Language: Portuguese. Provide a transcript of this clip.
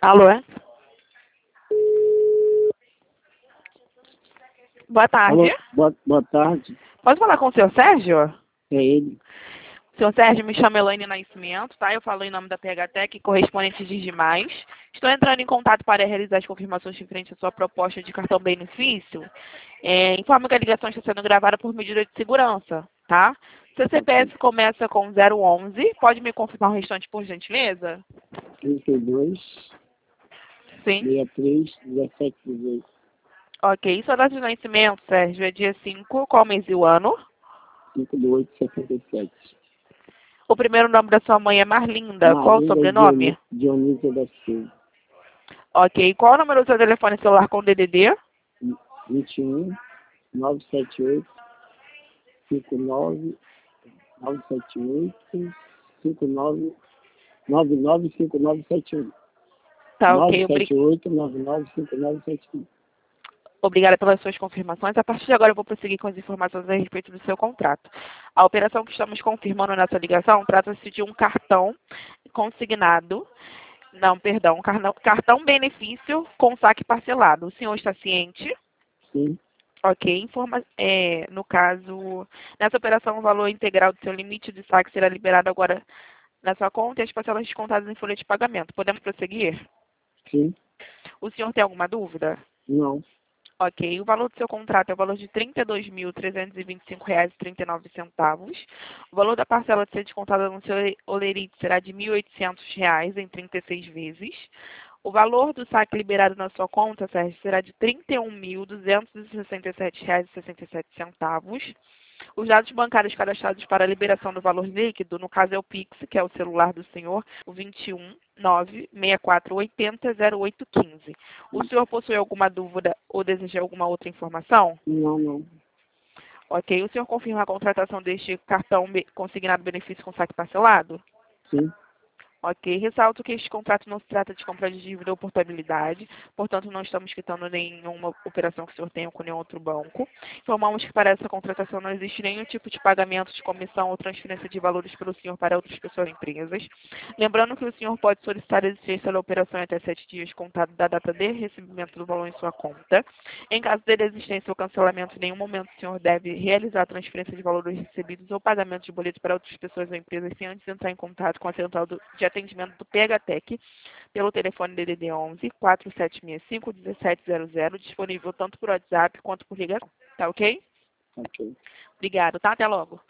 Alô? Boa tarde. Alô, boa tarde. Posso falar com o senhor Sérgio? É ele. Senhor Sérgio, me chamo Elaine Nascimento, tá? Eu falo em nome da PHTEC, correspondente de demais. Estou entrando em contato para realizar as confirmações referentes à sua proposta de cartão benefício. Informo que a ligação está sendo gravada por medida de segurança, tá? Seu CPF começa com 011. Pode me confirmar o restante, por gentileza? 32, Sim. 63, 17, 18. Ok. Sua data de nascimento, Sérgio, é dia 5. Qual mês e o ano? 5 de 8, 77. O primeiro nome da sua mãe é Marlinda. Qual o sobrenome? Dionísia da Silva. Ok. Qual o número do seu telefone celular com DDD? 21, 978, 59, 978, 59, 995971. Tá, ok. 978, 995971. Obrigada pelas suas confirmações. A partir de agora eu vou prosseguir com as informações a respeito do seu contrato. A operação que estamos confirmando nessa ligação trata-se de um cartão consignado. Não, perdão. Cartão benefício com saque parcelado. O senhor está ciente? Sim, Ok. No caso, nessa operação, o valor integral do seu limite de saque será liberado agora na sua conta e as parcelas descontadas em folha de pagamento. Podemos prosseguir? sim, O senhor tem alguma dúvida? não, Ok. O valor do seu contrato é o valor de R$ 32.325,39. O valor da parcela de ser descontada no seu holerite será de R$ 1.800 em 36 vezes. O valor do saque liberado na sua conta, Sérgio, será de R$ 31.267,67. Os dados bancários cadastrados para a liberação do valor líquido, no caso é o Pix, que é o celular do senhor, o 21 96480 0815. O senhor possui alguma dúvida ou deseja alguma outra informação? não. Ok. O senhor confirma a contratação deste cartão consignado benefício com saque parcelado? Sim, Ok. Ressalto que este contrato não se trata de compra de dívida ou portabilidade, portanto, não estamos quitando nenhuma operação que o senhor tenha com nenhum outro banco. Informamos que para essa contratação não existe nenhum tipo de pagamento de comissão ou transferência de valores pelo senhor para outras pessoas ou empresas. Lembrando que o senhor pode solicitar a existência da operação em até 7 dias contado da data de recebimento do valor em sua conta. Em caso de desistência ou cancelamento, em nenhum momento o senhor deve realizar a transferência de valores recebidos ou pagamento de boletos para outras pessoas ou empresas sem antes entrar em contato com a central de atendimento do PHTEC pelo telefone DDD 11 4765 1700, disponível tanto por WhatsApp quanto por ligação. Tá ok? ok. Obrigado, tá? Até logo.